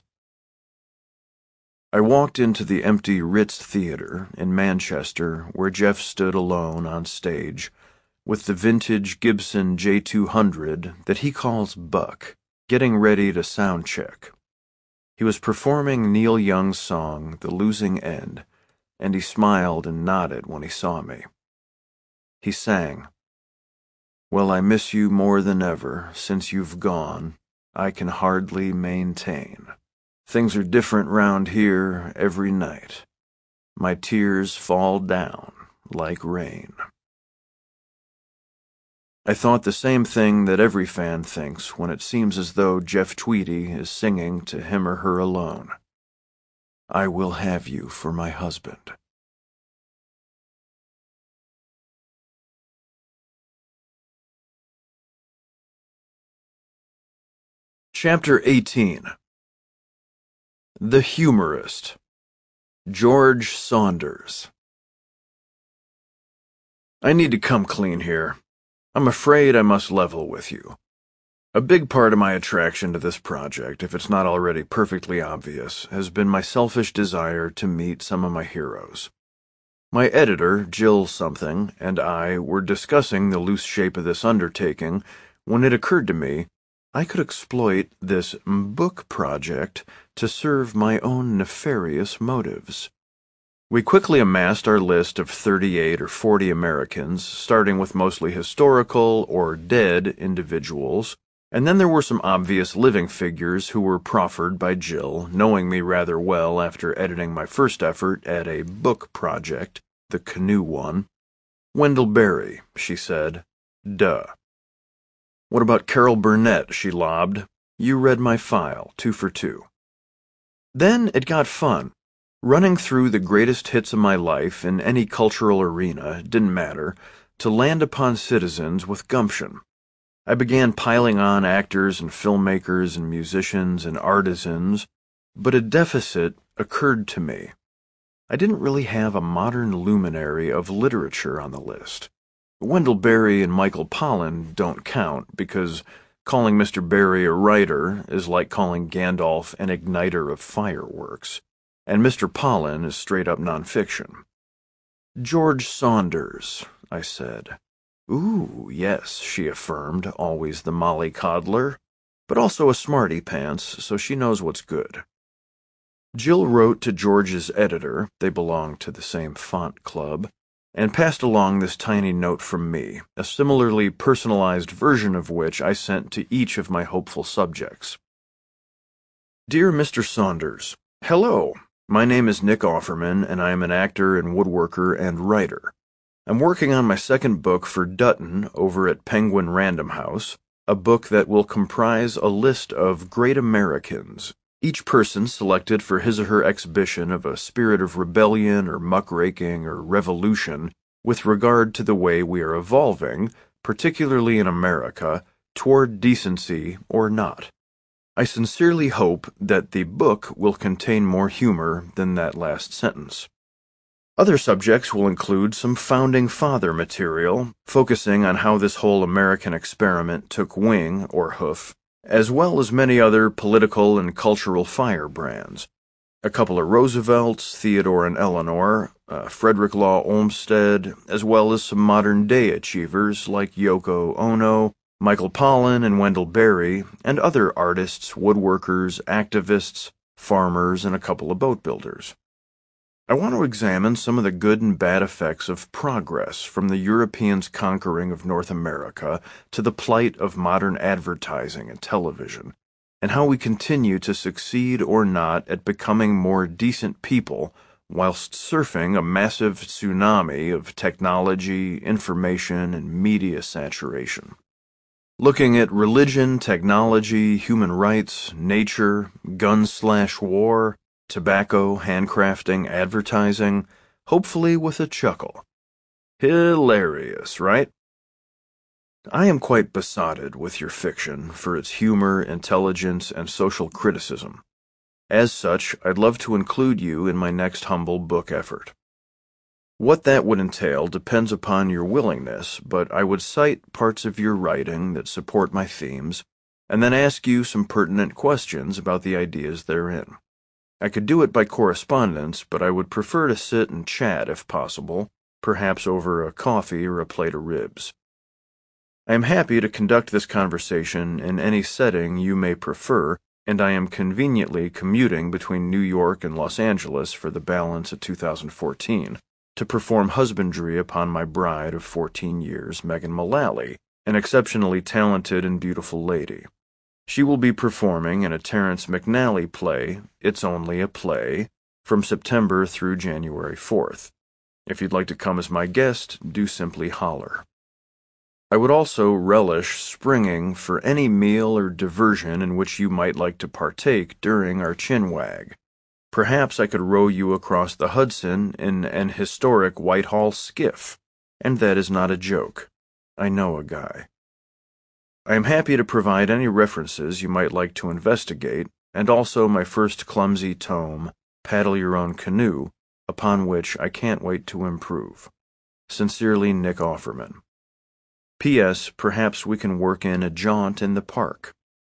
I walked into the empty Ritz Theatre in Manchester, where Jeff stood alone on stage, with the vintage Gibson J two hundred that he calls Buck, getting ready to sound check. He was performing Neil Young's song, The Losing End, and he smiled and nodded when he saw me. He sang, "Well, I miss you more than ever. Since you've gone, I can hardly maintain. Things are different round here every night. My tears fall down like rain." I thought the same thing that every fan thinks when it seems as though Jeff Tweedy is singing to him or her alone. I will have you for my husband. Chapter eighteen. The Humorist. George Saunders. I need to come clean here. I'm afraid I must level with you. A big part of my attraction to this project, if it's not already perfectly obvious, has been my selfish desire to meet some of my heroes. My editor, Jill something, and I were discussing the loose shape of this undertaking when it occurred to me I could exploit this book project to serve my own nefarious motives. We quickly amassed our list of thirty-eight or forty Americans, starting with mostly historical or dead individuals, and then there were some obvious living figures who were proffered by Jill, knowing me rather well after editing my first effort at a book project, the canoe one. Wendell Berry, she said. Duh. What about Carol Burnett, she lobbed. You read my file, two for two. Then it got fun. Running through the greatest hits of my life in any cultural arena didn't matter, to land upon citizens with gumption. I began piling on actors and filmmakers and musicians and artisans, but a deficit occurred to me. I didn't really have a modern luminary of literature on the list. Wendell Berry and Michael Pollan don't count because calling Mister Berry a writer is like calling Gandalf an igniter of fireworks, and Mister Pollan is straight-up nonfiction. George Saunders, I said. Ooh, yes, she affirmed, always the mollycoddler, but also a smarty pants, so she knows what's good. Jill wrote to George's editor, they belong to the same font club, and passed along this tiny note from me, a similarly personalized version of which I sent to each of my hopeful subjects. Dear Mister Saunders, hello. My name is Nick Offerman, and I am an actor and woodworker and writer. I'm working on my second book for Dutton over at Penguin Random House, a book that will comprise a list of great Americans, each person selected for his or her exhibition of a spirit of rebellion or muckraking or revolution with regard to the way we are evolving, particularly in America, toward decency or not. I sincerely hope that the book will contain more humor than that last sentence. Other subjects will include some founding father material, focusing on how this whole American experiment took wing or hoof, as well as many other political and cultural firebrands. A couple of Roosevelts, Theodore and Eleanor, uh, Frederick Law Olmsted, as well as some modern-day achievers like Yoko Ono, Michael Pollan and Wendell Berry, and other artists, woodworkers, activists, farmers, and a couple of boat builders. I want to examine some of the good and bad effects of progress from the Europeans' conquering of North America to the plight of modern advertising and television, and how we continue to succeed or not at becoming more decent people whilst surfing a massive tsunami of technology, information, and media saturation. Looking at religion, technology, human rights, nature, guns slash war, tobacco, handcrafting, advertising, hopefully with a chuckle. Hilarious, right? I am quite besotted with your fiction for its humor, intelligence, and social criticism. As such, I'd love to include you in my next humble book effort. What that would entail depends upon your willingness, but I would cite parts of your writing that support my themes, and then ask you some pertinent questions about the ideas therein. I could do it by correspondence, but I would prefer to sit and chat if possible, perhaps over a coffee or a plate of ribs. I am happy to conduct this conversation in any setting you may prefer, and I am conveniently commuting between New York and Los Angeles for the balance of two thousand fourteen to perform husbandry upon my bride of fourteen years, Megan Mullally, an exceptionally talented and beautiful lady. She will be performing in a Terrence McNally play, It's Only a Play, from September through January fourth. If you'd like to come as my guest, do simply holler. I would also relish springing for any meal or diversion in which you might like to partake during our chinwag. Perhaps I could row you across the Hudson in an historic Whitehall skiff, and that is not a joke. I know a guy. I am happy to provide any references you might like to investigate, and also my first clumsy tome, Paddle Your Own Canoe, upon which I can't wait to improve. Sincerely, Nick Offerman. P S. Perhaps we can work in a jaunt in the park.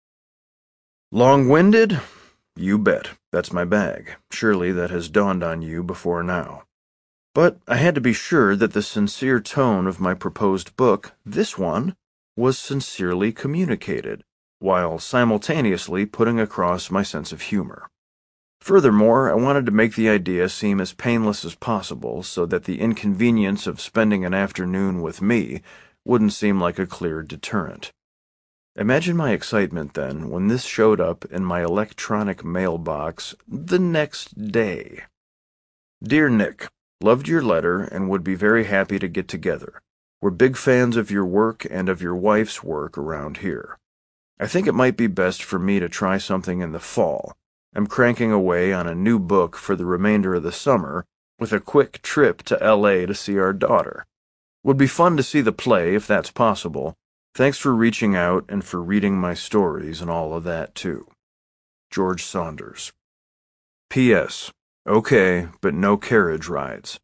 Long-winded? You bet. That's my bag. Surely that has dawned on you before now. But I had to be sure that the sincere tone of my proposed book, this one, was sincerely communicated, while simultaneously putting across my sense of humor. Furthermore, I wanted to make the idea seem as painless as possible so that the inconvenience of spending an afternoon with me wouldn't seem like a clear deterrent. Imagine my excitement, then, when this showed up in my electronic mailbox the next day. Dear Nick, loved your letter and would be very happy to get together. We're big fans of your work and of your wife's work around here. I think it might be best for me to try something in the fall. I'm cranking away on a new book for the remainder of the summer, with a quick trip to L A to see our daughter. Would be fun to see the play if that's possible. Thanks for reaching out and for reading my stories and all of that, too. George Saunders. P S. Okay, but no carriage rides.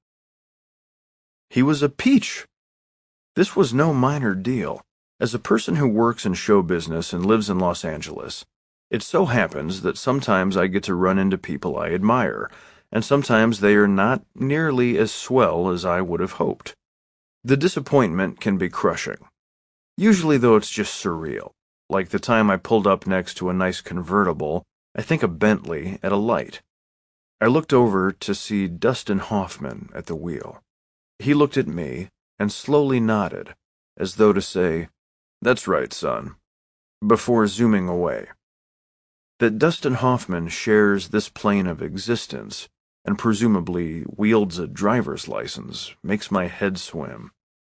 He was a peach. This was no minor deal. As a person who works in show business and lives in Los Angeles, it so happens that sometimes I get to run into people I admire, and sometimes they are not nearly as swell as I would have hoped. The disappointment can be crushing. Usually, though, it's just surreal, like the time I pulled up next to a nice convertible, I think a Bentley, at a light. I looked over to see Dustin Hoffman at the wheel. He looked at me and slowly nodded, as though to say, "That's right, son," before zooming away. That Dustin Hoffman shares this plane of existence and presumably wields a driver's license makes my head swim.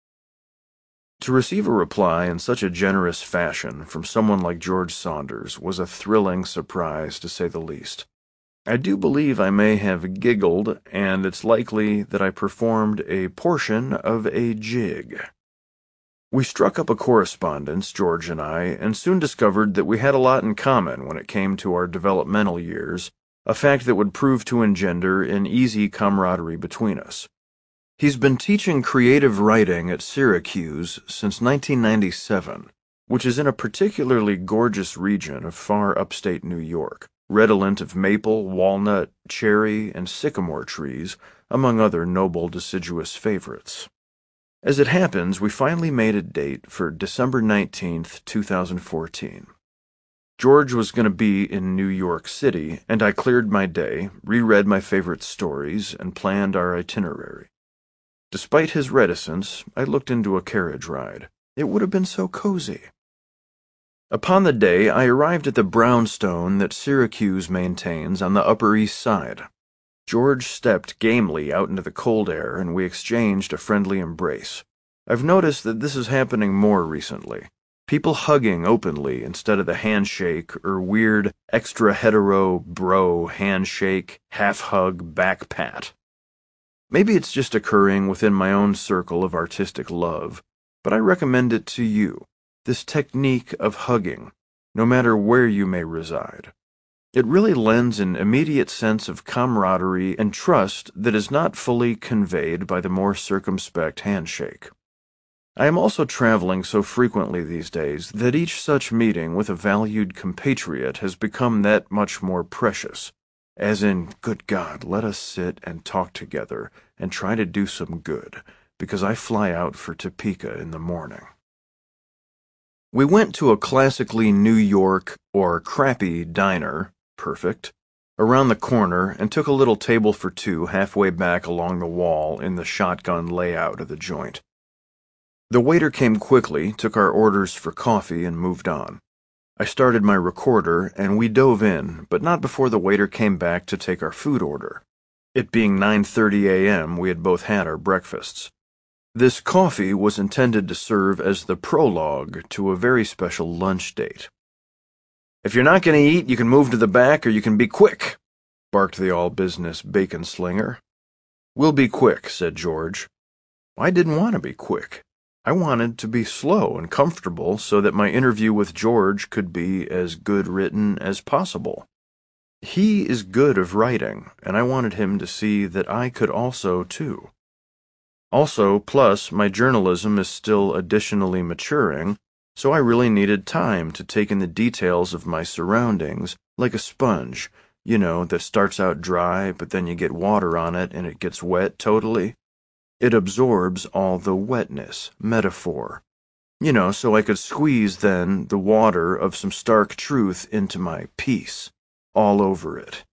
To receive a reply in such a generous fashion from someone like George Saunders was a thrilling surprise, to say the least. I do believe I may have giggled, and it's likely that I performed a portion of a jig. We struck up a correspondence, George and I, and soon discovered that we had a lot in common when it came to our developmental years, a fact that would prove to engender an easy camaraderie between us. He's been teaching creative writing at Syracuse since nineteen ninety-seven, which is in a particularly gorgeous region of far upstate New York, redolent of maple, walnut, cherry, and sycamore trees, among other noble deciduous favorites. As it happens, we finally made a date for December nineteenth, two thousand fourteen. George was going to be in New York City, and I cleared my day, reread my favorite stories, and planned our itinerary. Despite his reticence, I looked into a carriage ride. It would have been so cozy. Upon the day, I arrived at the brownstone that Syracuse maintains on the Upper East Side. George stepped gamely out into the cold air, and we exchanged a friendly embrace. I've noticed that this is happening more recently. People hugging openly instead of the handshake or weird extra-hetero bro handshake, half-hug, back-pat. Maybe it's just occurring within my own circle of artistic love, but I recommend it to you, this technique of hugging, no matter where you may reside. It really lends an immediate sense of camaraderie and trust that is not fully conveyed by the more circumspect handshake. I am also traveling so frequently these days that each such meeting with a valued compatriot has become that much more precious, as in, good God, let us sit and talk together and try to do some good, because I fly out for Topeka in the morning. We went to a classically New York, or crappy diner, perfect, around the corner and took a little table for two halfway back along the wall in the shotgun layout of the joint. The waiter came quickly, took our orders for coffee, and moved on. I started my recorder, and we dove in, but not before the waiter came back to take our food order. It being nine thirty a m, we had both had our breakfasts. This coffee was intended to serve as the prologue to a very special lunch date. "If you're not going to eat, you can move to the back or you can be quick," barked the all-business bacon slinger. "We'll be quick," said George. I didn't want to be quick. I wanted to be slow and comfortable so that my interview with George could be as good written as possible. He is good of writing, and I wanted him to see that I could also, too. Also, plus, my journalism is still additionally maturing, so I really needed time to take in the details of my surroundings, like a sponge, you know, that starts out dry, but then you get water on it and it gets wet totally. It absorbs all the wetness, metaphor. You know, so I could squeeze then the water of some stark truth into my piece, all over it.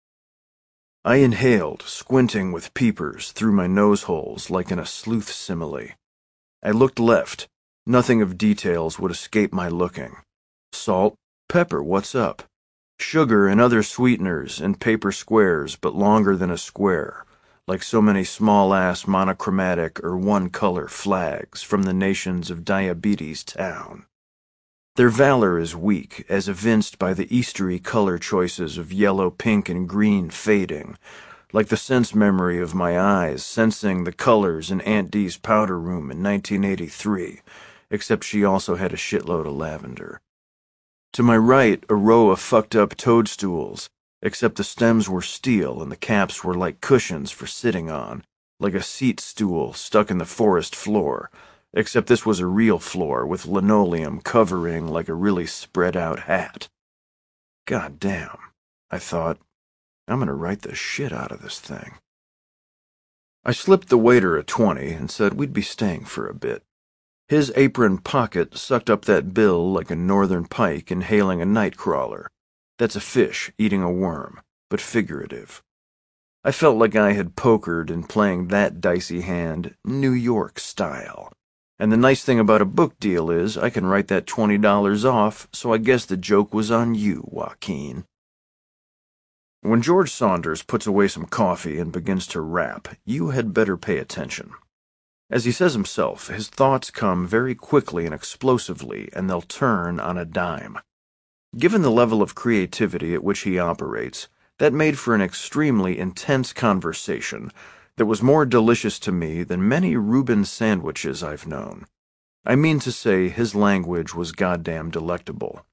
I inhaled, squinting with peepers through my nose holes like in a sleuth simile. I looked left. Nothing of details would escape my looking. Salt, pepper, what's up? Sugar and other sweeteners in paper squares but longer than a square, like so many small-ass monochromatic or one-color flags from the nations of Diabetes Town. Their valor is weak, as evinced by the Eastery color choices of yellow, pink, and green fading, like the sense memory of my eyes sensing the colors in Aunt Dee's powder room in nineteen eighty-three, except she also had a shitload of lavender. To my right, a row of fucked-up toadstools, except the stems were steel and the caps were like cushions for sitting on, like a seat stool stuck in the forest floor, except this was a real floor with linoleum covering like a really spread-out hat. God damn, I thought, I'm gonna write the shit out of this thing. I slipped the waiter a twenty and said we'd be staying for a bit. His apron pocket sucked up that bill like a northern pike inhaling a night crawler. That's a fish eating a worm, but figurative. I felt like I had pokered in playing that dicey hand, New York style. And the nice thing about a book deal is I can write that twenty dollars off, so I guess the joke was on you, Joaquin. When George Saunders puts away some coffee and begins to rap, you had better pay attention. As he says himself, his thoughts come very quickly and explosively, and they'll turn on a dime. Given the level of creativity at which he operates, that made for an extremely intense conversation that was more delicious to me than many Reuben sandwiches I've known. I mean to say his language was goddamn delectable.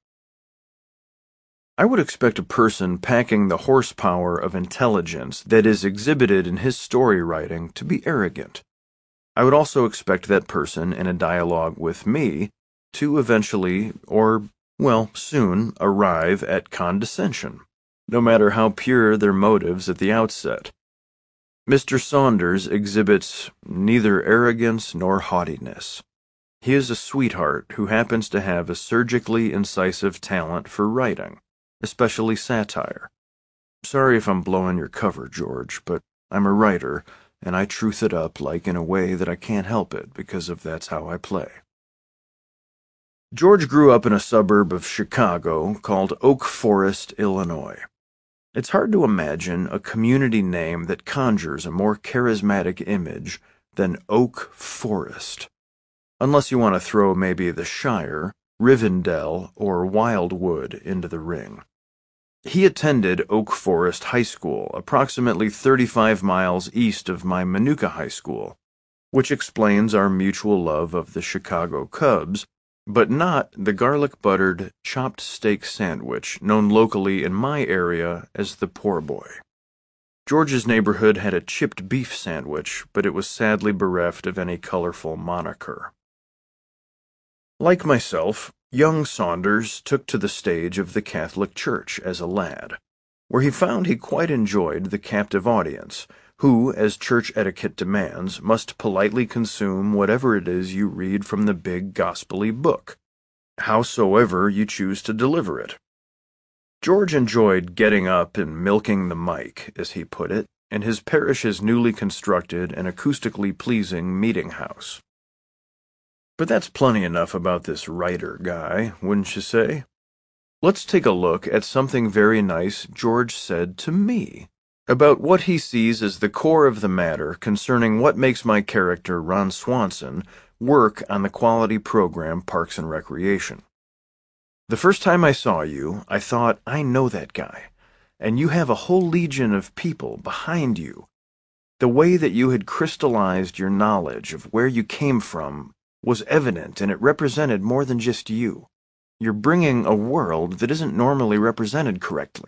I would expect a person packing the horsepower of intelligence that is exhibited in his story writing to be arrogant. I would also expect that person in a dialogue with me to eventually, or, well, soon, arrive at condescension, no matter how pure their motives at the outset. Mister Saunders exhibits neither arrogance nor haughtiness. He is a sweetheart who happens to have a surgically incisive talent for writing, especially satire. Sorry if I'm blowing your cover, George, but I'm a writer, and I truth it up like in a way that I can't help it because of that's how I play. George grew up in a suburb of Chicago called Oak Forest, Illinois. It's hard to imagine a community name that conjures a more charismatic image than Oak Forest. Unless you want to throw maybe the Shire, Rivendell, or Wildwood into the ring. He attended Oak Forest High School, approximately thirty-five miles east of my Manuka High School, which explains our mutual love of the Chicago Cubs, but not the garlic-buttered, chopped steak sandwich known locally in my area as the poor boy. George's neighborhood had a chipped beef sandwich, but it was sadly bereft of any colorful moniker. Like myself, young Saunders took to the stage of the Catholic Church as a lad, where he found he quite enjoyed the captive audience, who, as church etiquette demands, must politely consume whatever it is you read from the big gospel-y book, howsoever you choose to deliver it. George enjoyed getting up and milking the mic, as he put it, in his parish's newly constructed and acoustically pleasing meeting house. But that's plenty enough about this writer guy, wouldn't you say? Let's take a look at something very nice George said to me about what he sees as the core of the matter concerning what makes my character, Ron Swanson, work on the quality program Parks and Recreation. The first time I saw you, I thought, I know that guy, and you have a whole legion of people behind you. The way that you had crystallized your knowledge of where you came from was evident, and it represented more than just you. You're bringing a world that isn't normally represented correctly.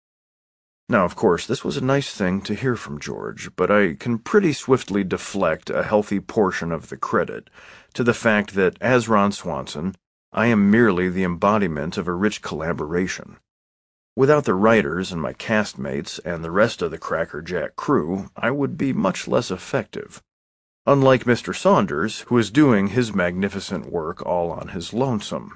Now, of course, this was a nice thing to hear from George, but I can pretty swiftly deflect a healthy portion of the credit to the fact that, as Ron Swanson, I am merely the embodiment of a rich collaboration. Without the writers and my castmates and the rest of the Cracker Jack crew, I would be much less effective. Unlike Mister Saunders, who is doing his magnificent work all on his lonesome.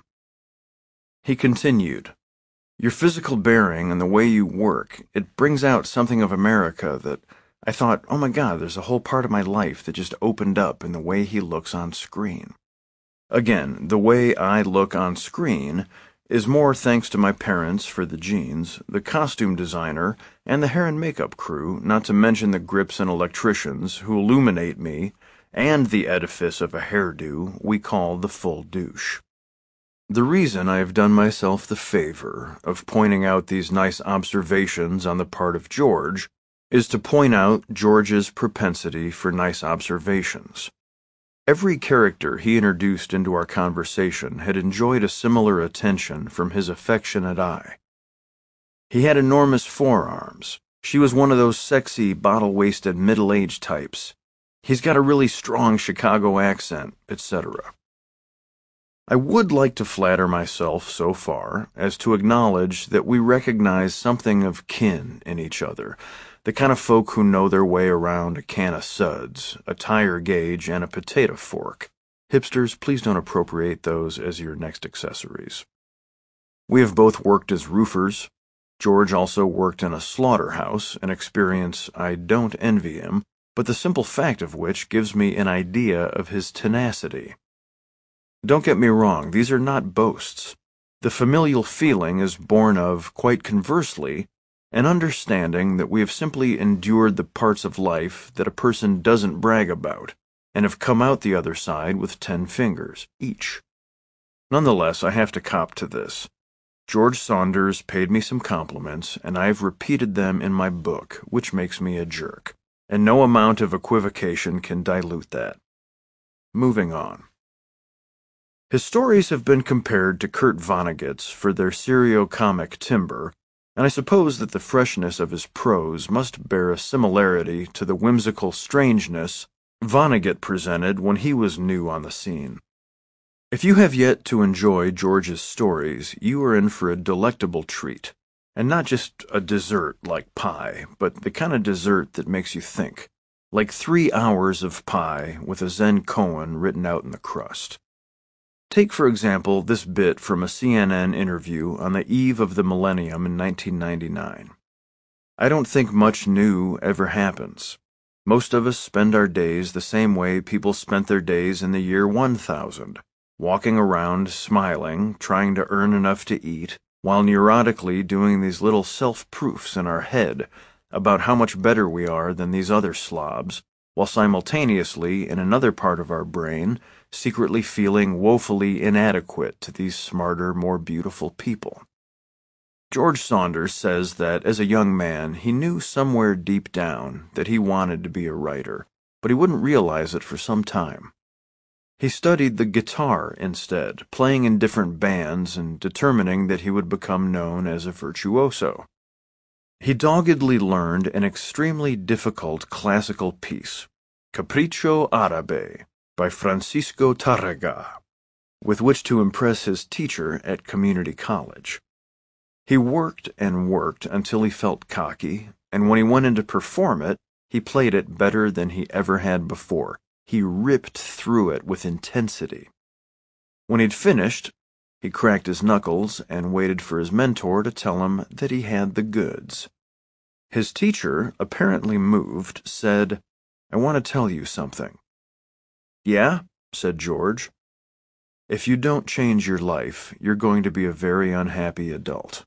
He continued, Your physical bearing and the way you work, it brings out something of America that I thought, oh my God, there's a whole part of my life that just opened up in the way he looks on screen. Again, the way I look on screen is more thanks to my parents for the genes, the costume designer, and the hair and makeup crew, not to mention the grips and electricians who illuminate me, and the edifice of a hairdo we call the full douche. The reason I have done myself the favor of pointing out these nice observations on the part of George is to point out George's propensity for nice observations. Every character he introduced into our conversation had enjoyed a similar attention from his affectionate eye. He had enormous forearms. She was one of those sexy, bottle-waisted, middle-aged types. He's got a really strong Chicago accent, et cetera. I would like to flatter myself so far as to acknowledge that we recognize something of kin in each other, the kind of folk who know their way around a can of suds, a tire gauge, and a potato fork. Hipsters, please don't appropriate those as your next accessories. We have both worked as roofers. George also worked in a slaughterhouse, an experience I don't envy him, but the simple fact of which gives me an idea of his tenacity. Don't get me wrong, these are not boasts. The familial feeling is born of, quite conversely, an understanding that we have simply endured the parts of life that a person doesn't brag about, and have come out the other side with ten fingers, each. Nonetheless, I have to cop to this. George Saunders paid me some compliments, and I've repeated them in my book, which makes me a jerk, and no amount of equivocation can dilute that. Moving on. His stories have been compared to Kurt Vonnegut's for their serio-comic timbre, and I suppose that the freshness of his prose must bear a similarity to the whimsical strangeness Vonnegut presented when he was new on the scene. If you have yet to enjoy George's stories, you are in for a delectable treat, and not just a dessert like pie, but the kind of dessert that makes you think, like three hours of pie with a Zen koan written out in the crust. Take, for example, this bit from a C N N interview on the eve of the millennium in nineteen ninety-nine. I don't think much new ever happens. Most of us spend our days the same way people spent their days in the year one thousand, walking around smiling, trying to earn enough to eat, while neurotically doing these little self-proofs in our head about how much better we are than these other slobs, while simultaneously, in another part of our brain, secretly feeling woefully inadequate to these smarter, more beautiful people. George Saunders says that as a young man he knew somewhere deep down that he wanted to be a writer, but he wouldn't realize it for some time. He studied the guitar instead, playing in different bands and determining that he would become known as a virtuoso. He doggedly learned an extremely difficult classical piece, Capriccio Arabe, by Francisco Tárrega, with which to impress his teacher at community college. He worked and worked until he felt cocky, and when he went in to perform it, he played it better than he ever had before. He ripped through it with intensity. When he'd finished, he cracked his knuckles and waited for his mentor to tell him that he had the goods. His teacher, apparently moved, said, "I want to tell you something." "Yeah?" said George. "If you don't change your life, you're going to be a very unhappy adult."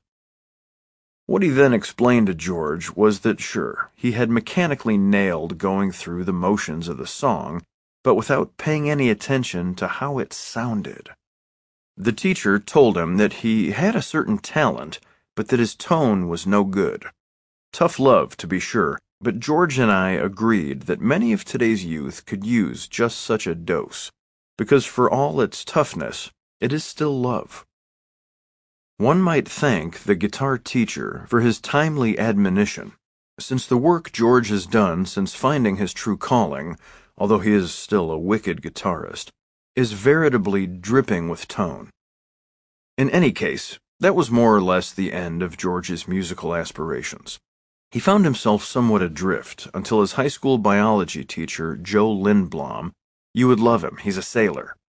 What he then explained to George was that, sure, he had mechanically nailed going through the motions of the song, but without paying any attention to how it sounded. The teacher told him that he had a certain talent, but that his tone was no good. Tough love, to be sure, but George and I agreed that many of today's youth could use just such a dose, because for all its toughness, it is still love. One might thank the guitar teacher for his timely admonition, since the work George has done since finding his true calling, although he is still a wicked guitarist, is veritably dripping with tone. In any case, that was more or less the end of George's musical aspirations. He found himself somewhat adrift until his high school biology teacher, Joe Lindblom, you would love him, he's a sailor,